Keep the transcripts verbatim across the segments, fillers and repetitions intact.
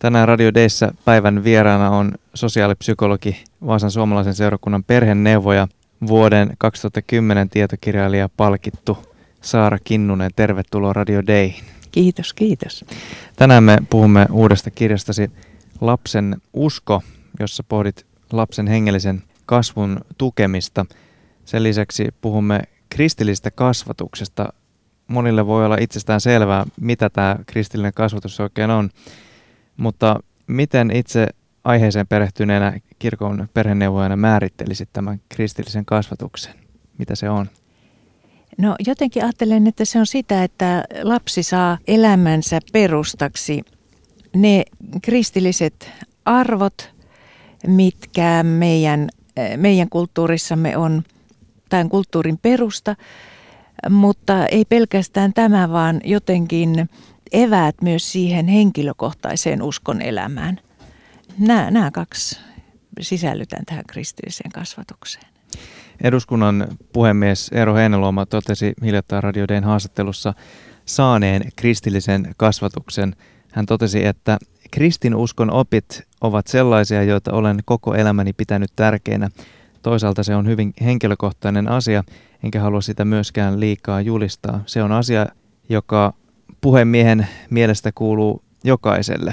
Tänään Radio Dayssä päivän vieraana on sosiaalipsykologi Vaasan suomalaisen seurakunnan perheneuvoja, vuoden kaksituhattakymmenen tietokirjailija palkittu Saara Kinnunen. Tervetuloa Radio Dayhin. Kiitos, kiitos. Tänään me puhumme uudesta kirjastasi Lapsen usko, jossa pohdit lapsen hengellisen kasvun tukemista. Sen lisäksi puhumme kristillisestä kasvatuksesta. Monille voi olla itsestään selvää, mitä tämä kristillinen kasvatus oikein on, mutta miten itse aiheeseen perehtyneenä kirkon perheneuvojana määrittelisit tämän kristillisen kasvatuksen? Mitä se on? No jotenkin ajattelen, että se on sitä, että lapsi saa elämänsä perustaksi ne kristilliset arvot, mitkä meidän, meidän kulttuurissamme on, tämän kulttuurin perusta, mutta ei pelkästään tämä, vaan jotenkin eväät myös siihen henkilökohtaiseen uskon elämään. Nämä, nämä kaksi sisällytän tähän kristilliseen kasvatukseen. Eduskunnan puhemies Eero Heinäluoma totesi hiljattain Radio Dayn haastattelussa saaneen kristillisen kasvatuksen. Hän totesi, että kristinuskon opit ovat sellaisia, joita olen koko elämäni pitänyt tärkeinä. Toisaalta se on hyvin henkilökohtainen asia, enkä halua sitä myöskään liikaa julistaa. Se on asia, joka puhemiehen mielestä kuuluu jokaiselle.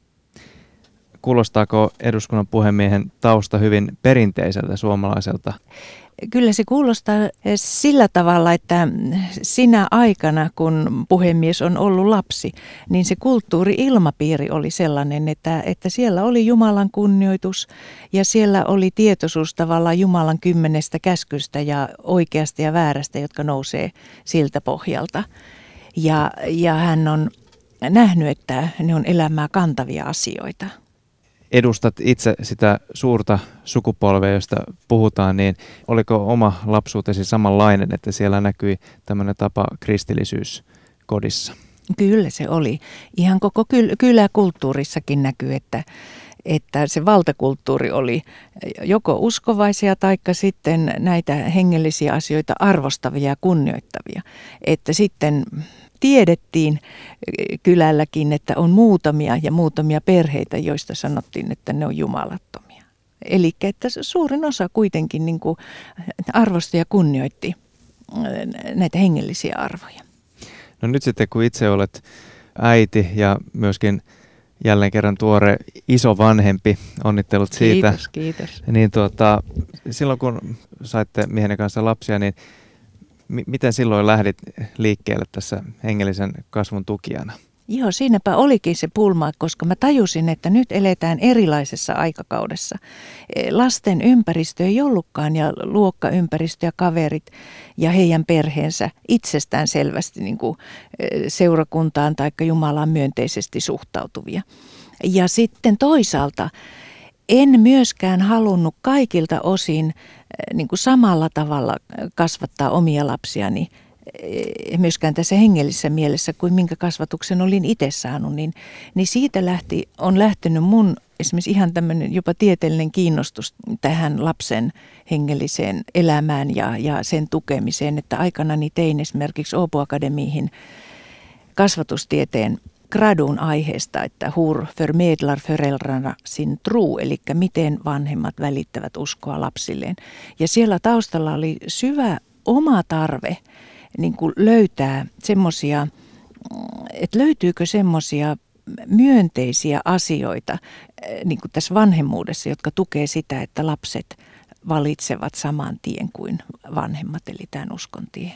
Kuulostaako eduskunnan puhemiehen tausta hyvin perinteiseltä suomalaiselta? Kyllä se kuulostaa sillä tavalla, että sinä aikana, kun puhemies on ollut lapsi, niin se kulttuuri-ilmapiiri oli sellainen, että, että siellä oli Jumalan kunnioitus ja siellä oli tietoisuus tavallaan Jumalan kymmenestä käskystä ja oikeasta ja väärästä, jotka nousee siltä pohjalta. Ja, ja hän on nähnyt, että ne on elämää kantavia asioita. Edustat itse sitä suurta sukupolvea, josta puhutaan, niin oliko oma lapsuutesi samanlainen, että siellä näkyi tämmöinen tapa kristillisyys kodissa? Kyllä se oli. Ihan koko kyl- kyläkulttuurissakin näkyy, että, että se valtakulttuuri oli joko uskovaisia taikka sitten näitä hengellisiä asioita arvostavia ja kunnioittavia. Että sitten tiedettiin kylälläkin, että on muutamia ja muutamia perheitä, joista sanottiin, että ne on jumalattomia. Eli että suurin osa kuitenkin niin kuin arvosti ja kunnioitti näitä hengellisiä arvoja. No nyt sitten kun itse olet äiti ja myöskin jälleen kerran tuore isovanhempi, onnittelut siitä. Kiitos, kiitos. Niin tuota, silloin kun saitte miehen kanssa lapsia, niin M- miten silloin lähdit liikkeelle tässä hengellisen kasvun tukijana? Joo, siinäpä olikin se pulma, koska mä tajusin, että nyt eletään erilaisessa aikakaudessa. Lasten ympäristö ei ollutkaan ja luokkaympäristö ja kaverit ja heidän perheensä itsestään selvästi niin kuin seurakuntaan tai Jumalaan myönteisesti suhtautuvia. Ja sitten toisaalta en myöskään halunnut kaikilta osin niin kuin samalla tavalla kasvattaa omia lapsiani, myöskään tässä hengellisessä mielessä kuin minkä kasvatuksen olin itse saanut, niin, niin siitä lähti, on lähtenyt mun esimerkiksi ihan tämmöinen jopa tieteellinen kiinnostus tähän lapsen hengelliseen elämään ja, ja sen tukemiseen, että aikanani tein esimerkiksi Åbo Akademiihin kasvatustieteen gradun aiheesta, että hur förmedlar föräldrarna sin tro, eli miten vanhemmat välittävät uskoa lapsilleen. Ja siellä taustalla oli syvä oma tarve niin kuin löytää semmoisia, että löytyykö semmoisia myönteisiä asioita niin kuin tässä vanhemmuudessa, jotka tukee sitä, että lapset valitsevat saman tien kuin vanhemmat, eli tämän uskon tien.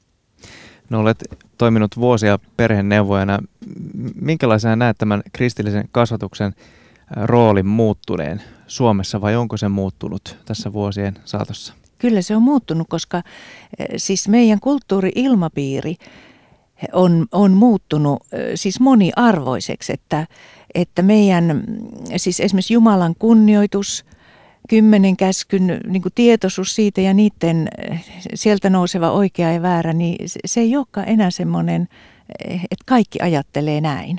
No olet toiminut vuosia perheneuvojana. Minkälaisena näet tämän kristillisen kasvatuksen roolin muuttuneen Suomessa vai onko se muuttunut tässä vuosien saatossa? Kyllä se on muuttunut, koska siis meidän kulttuuri-ilmapiiri on, on muuttunut siis moniarvoiseksi, että, että meidän siis esimerkiksi Jumalan kunnioitus, kymmenen käskyn niin kuin tietoisuus siitä ja niiden sieltä nouseva oikea ja väärä, niin se ei olekaan enää semmoinen, että kaikki ajattelee näin.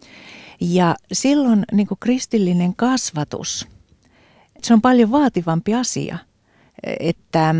Ja silloin niin kuin kristillinen kasvatus, se on paljon vaativampi asia, että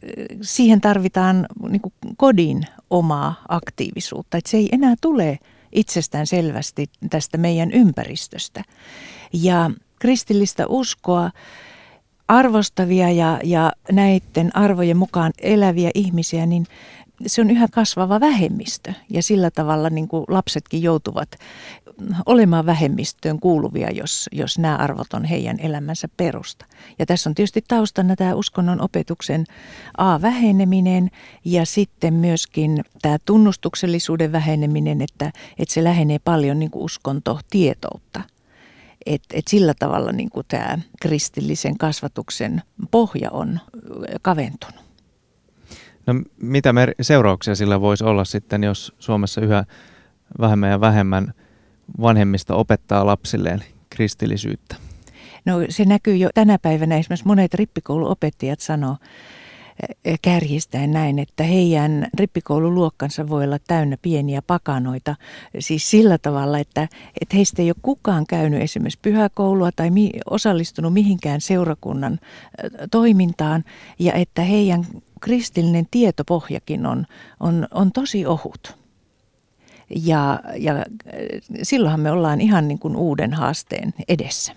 siihen tarvitaan niin kuin kodin omaa aktiivisuutta, että se ei enää tule itsestään selvästi tästä meidän ympäristöstä. Ja kristillistä uskoa arvostavia ja, ja näiden arvojen mukaan eläviä ihmisiä, niin se on yhä kasvava vähemmistö. Ja sillä tavalla niin kuin lapsetkin joutuvat olemaan vähemmistöön kuuluvia, jos, jos nämä arvot on heidän elämänsä perusta. Ja tässä on tietysti taustana tämä uskonnon opetuksen A-väheneminen ja sitten myöskin tämä tunnustuksellisuuden väheneminen, että, että se lähenee paljon niin kuin uskontotietoutta. Että et sillä tavalla niin kuin tämä kristillisen kasvatuksen pohja on kaventunut. No mitä mer- seurauksia sillä voisi olla sitten, jos Suomessa yhä vähemmän ja vähemmän vanhemmista opettaa lapsilleen kristillisyyttä? No se näkyy jo tänä päivänä. Esimerkiksi monet rippikouluopettajat sanoo kärjistäen näin, että heidän rippikoululuokkansa voi olla täynnä pieniä pakanoita. Siis sillä tavalla, että, että heistä ei ole kukaan käynyt esimerkiksi pyhäkoulua tai mi- osallistunut mihinkään seurakunnan toimintaan ja että heidän kristillinen tietopohjakin on, on, on tosi ohut. Ja, ja silloinhan me ollaan ihan niin kuin uuden haasteen edessä.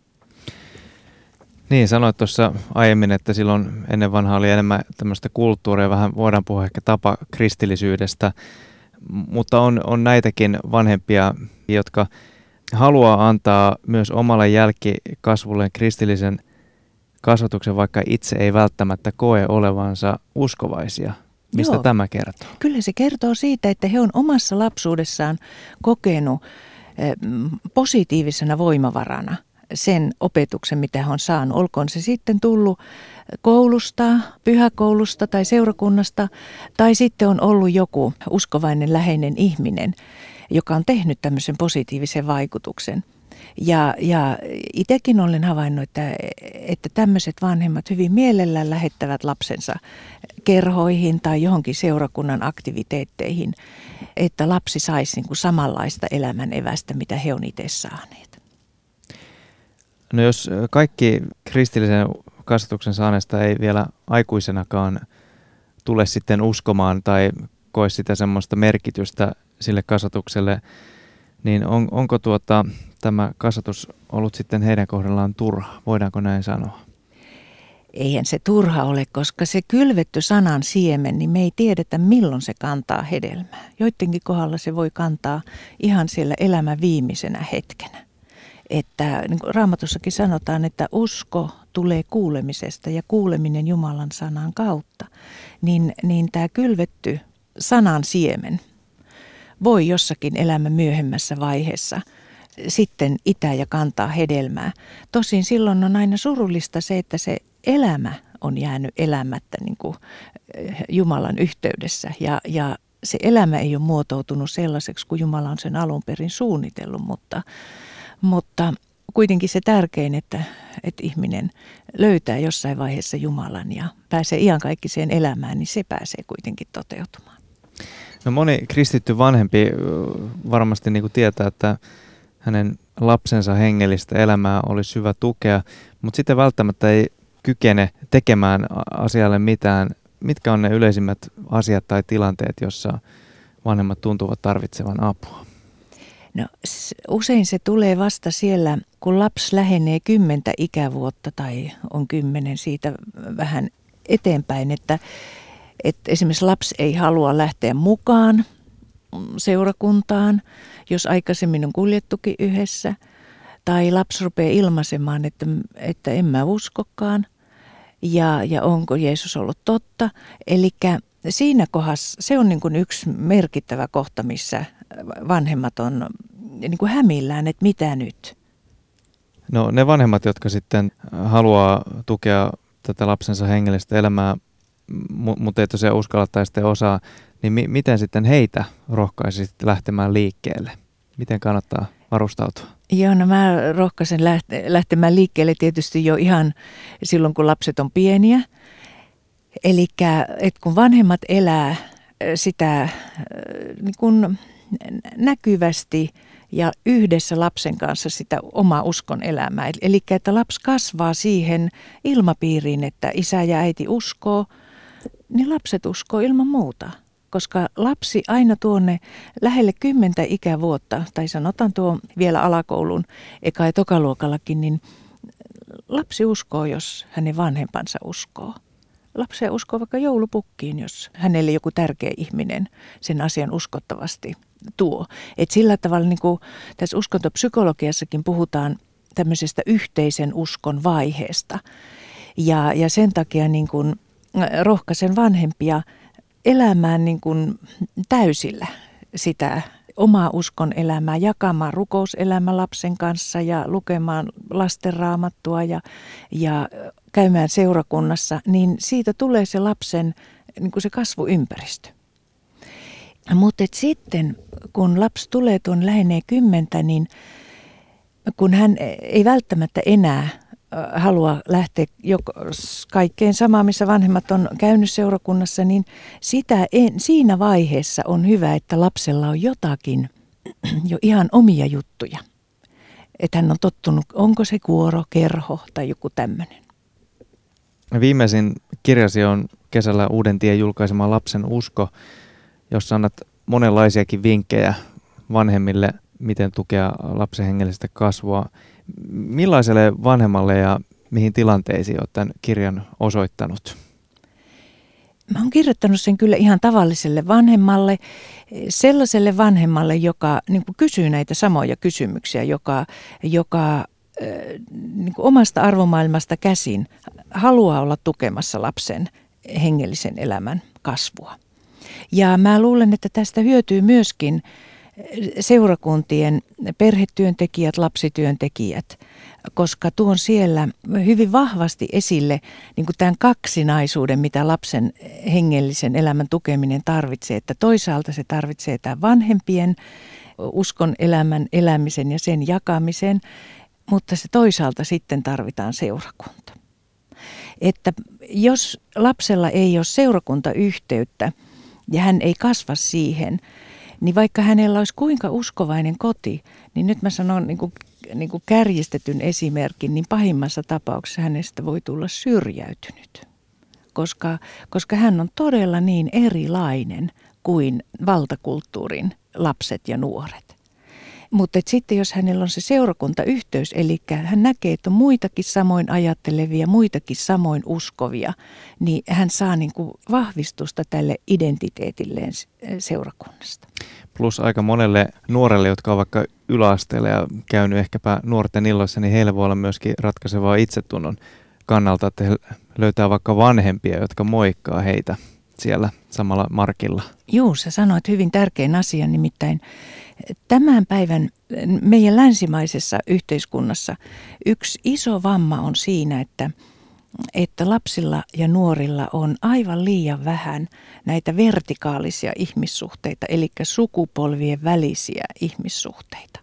Niin, sanoit tuossa aiemmin, että silloin ennen vanhaa oli enemmän tämmöistä kulttuuria, vähän voidaan puhua ehkä tapa kristillisyydestä, mutta on, on näitäkin vanhempia, jotka haluaa antaa myös omalle jälkikasvulleen kristillisen kasvatuksen, vaikka itse ei välttämättä koe olevansa uskovaisia. Mistä Joo. tämä kertoo? Kyllä se kertoo siitä, että he on omassa lapsuudessaan kokenut positiivisena voimavarana sen opetuksen, mitä he on saanut. Olkoon se sitten tullut koulusta, pyhäkoulusta tai seurakunnasta, tai sitten on ollut joku uskovainen läheinen ihminen, joka on tehnyt tämmöisen positiivisen vaikutuksen. Ja, ja itsekin olen havainnut, että, että tämmöiset vanhemmat hyvin mielellään lähettävät lapsensa kerhoihin tai johonkin seurakunnan aktiviteetteihin, että lapsi saisi niin kuin samanlaista elämän evästä, mitä he on itse saaneet. No jos kaikki kristillisen kasvatuksen saaneesta ei vielä aikuisenakaan tule sitten uskomaan tai koe sitä semmoista merkitystä sille kasvatukselle, niin on, onko tuota, tämä kasvatus ollut sitten heidän kohdallaan turha? Voidaanko näin sanoa? Eihän se turha ole, koska se kylvetty sanan siemen, niin me ei tiedetä milloin se kantaa hedelmää. Joidenkin kohdalla se voi kantaa ihan siellä elämän viimeisenä hetkenä. Että niin kuin Raamatussakin sanotaan, että usko tulee kuulemisesta ja kuuleminen Jumalan sanan kautta. Niin, niin tämä kylvetty sanan siemen voi jossakin elämän myöhemmässä vaiheessa sitten itää ja kantaa hedelmää. Tosin silloin on aina surullista se, että se elämä on jäänyt elämättä niin kuin Jumalan yhteydessä ja, ja se elämä ei ole muotoutunut sellaiseksi kuin Jumala on sen alun perin suunnitellut, mutta, mutta kuitenkin se tärkein, että, että ihminen löytää jossain vaiheessa Jumalan ja pääsee iankaikkiseen elämään, niin se pääsee kuitenkin toteutumaan. No moni kristitty vanhempi varmasti niin kuin tietää, että hänen lapsensa hengellistä elämää olisi hyvä tukea, mutta sitten välttämättä ei kykene tekemään asialle mitään. Mitkä on ne yleisimmät asiat tai tilanteet, jossa vanhemmat tuntuvat tarvitsevan apua? No usein se tulee vasta siellä, kun lapsi lähenee kymmentä ikävuotta tai on kymmenen siitä vähän eteenpäin, että, että esimerkiksi lapsi ei halua lähteä mukaan seurakuntaan, jos aikaisemmin on kuljettukin yhdessä, tai lapsi rupeaa ilmaisemaan, että, että en mä uskokaan, ja, ja onko Jeesus ollut totta. Eli siinä kohdassa se on niin kuin yksi merkittävä kohta, missä vanhemmat on niin kuin hämillään, että mitä nyt. No ne vanhemmat, jotka sitten haluaa tukea tätä lapsensa hengellistä elämää, mutta ei tosiaan uskalla tai sitten osaa, niin mi- miten sitten heitä rohkaisi lähtemään liikkeelle? Miten kannattaa varustautua? Joo, no mä rohkaisen läht- lähtemään liikkeelle tietysti jo ihan silloin, kun lapset on pieniä. Eli kun vanhemmat elää sitä niin kun näkyvästi ja yhdessä lapsen kanssa sitä omaa uskon elämää. Eli että lapsi kasvaa siihen ilmapiiriin, että isä ja äiti uskoo, niin lapset uskoo ilman muuta. koska lapsi aina tuonne lähelle kymmentä ikävuotta, tai sanotaan tuo vielä alakoulun eka- ja tokaluokallakin, niin lapsi uskoo, jos hänen vanhempansa uskoo. Lapsi uskoo vaikka joulupukkiin, jos hänelle joku tärkeä ihminen sen asian uskottavasti tuo. Et sillä tavalla niin kuin tässä uskontopsykologiassakin puhutaan tämmöisestä yhteisen uskon vaiheesta. Ja, ja sen takia niin kuin rohkaisen vanhempia elämään niin kuin täysillä sitä omaa uskon elämää, jakamaan rukouselämä lapsen kanssa ja lukemaan lastenraamattua ja, ja käymään seurakunnassa, niin siitä tulee se lapsen niin kuin se kasvuympäristö. Mutta sitten kun lapsi tulee tuon lähenee kymmentä, niin kun hän ei välttämättä enää halua lähteä joko kaikkeen samaan, missä vanhemmat on käynyt seurakunnassa, niin sitä en, siinä vaiheessa on hyvä, että lapsella on jotakin jo ihan omia juttuja. Että hän on tottunut, onko se kuoro, kerho tai joku tämmöinen. Viimeisin kirjasi on kesällä Uuden tien julkaisema Lapsen usko, jossa annat monenlaisiakin vinkkejä vanhemmille, miten tukea lapsen hengellistä kasvua. Millaiselle vanhemmalle ja mihin tilanteisiin olet tämän kirjan osoittanut? Mä oon kirjoittanut sen kyllä ihan tavalliselle vanhemmalle, sellaiselle vanhemmalle, joka niin kuin kysyy näitä samoja kysymyksiä, joka, joka äh, niin kuin omasta arvomaailmasta käsin haluaa olla tukemassa lapsen hengellisen elämän kasvua. Ja mä luulen, että tästä hyötyy myöskin seurakuntien perhetyöntekijät, lapsityöntekijät, koska tuon siellä hyvin vahvasti esille niin kuin tämän kaksinaisuuden, mitä lapsen hengellisen elämän tukeminen tarvitsee. Että toisaalta se tarvitsee tämän vanhempien uskon elämän elämisen ja sen jakamisen, mutta se toisaalta sitten tarvitaan seurakunta. Että jos lapsella ei ole seurakuntayhteyttä ja hän ei kasva siihen, niin vaikka hänellä olisi kuinka uskovainen koti, niin nyt mä sanon niin kuin, niin kuin kärjistetyn esimerkin, niin pahimmassa tapauksessa hänestä voi tulla syrjäytynyt, koska, koska hän on todella niin erilainen kuin valtakulttuurin lapset ja nuoret. Mutta sitten jos hänellä on se seurakuntayhteys, eli hän näkee, että on muitakin samoin ajattelevia, muitakin samoin uskovia, niin hän saa niin kuin vahvistusta tälle identiteetilleen seurakunnasta. Plus aika monelle nuorelle, jotka on vaikka yläasteella ja käynyt ehkäpä nuorten illoissa, niin heillä voi olla myöskin ratkaisevaa itsetunnon kannalta, että he löytää vaikka vanhempia, jotka moikkaa heitä siellä samalla markilla. Juu, sä sanoit hyvin tärkeän asian, nimittäin tämän päivän meidän länsimaisessa yhteiskunnassa yksi iso vamma on siinä, että, että lapsilla ja nuorilla on aivan liian vähän näitä vertikaalisia ihmissuhteita, eli sukupolvien välisiä ihmissuhteita.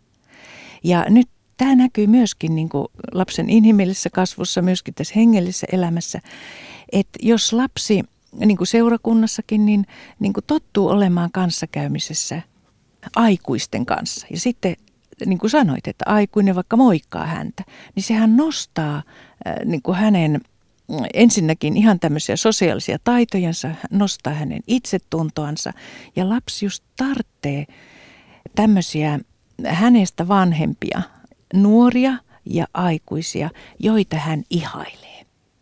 Ja nyt tämä näkyy myöskin niin kuin lapsen inhimillisessä kasvussa, myöskin tässä hengellisessä elämässä, että jos lapsi niin kuin seurakunnassakin niin, niin kuin tottuu olemaan kanssakäymisessä aikuisten kanssa. Ja sitten niin kuin sanoit, että aikuinen vaikka moikkaa häntä, niin sehän nostaa äh, niin kuin hänen ensinnäkin ihan tämmöisiä sosiaalisia taitojansa, nostaa hänen itsetuntoansa. Ja lapsi just tarvitsee tämmöisiä hänestä vanhempia, nuoria ja aikuisia, joita hän ihailee.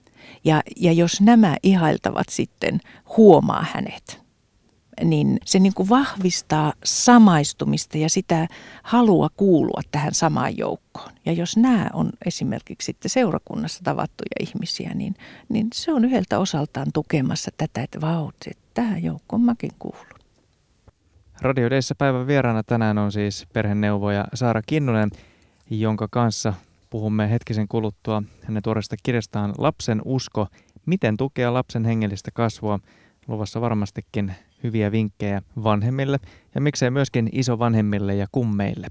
Ja, ja jos nämä ihailtavat sitten huomaa hänet, niin se niin kuin vahvistaa samaistumista ja sitä halua kuulua tähän samaan joukkoon. Ja jos nämä on esimerkiksi sitten seurakunnassa tavattuja ihmisiä, niin, niin se on yhdeltä osaltaan tukemassa tätä, että vau, että tähän joukkoon mäkin kuulun. Radio Dayssä päivän vieraana tänään on siis perheneuvoja Saara Kinnunen, jonka kanssa puhumme hetkisen kuluttua hänen tuoreesta kirjastaan Lapsen usko, miten tukea lapsen hengellistä kasvua. Luvassa varmastikin hyviä vinkkejä vanhemmille ja miksei myöskin isovanhemmille ja kummeille.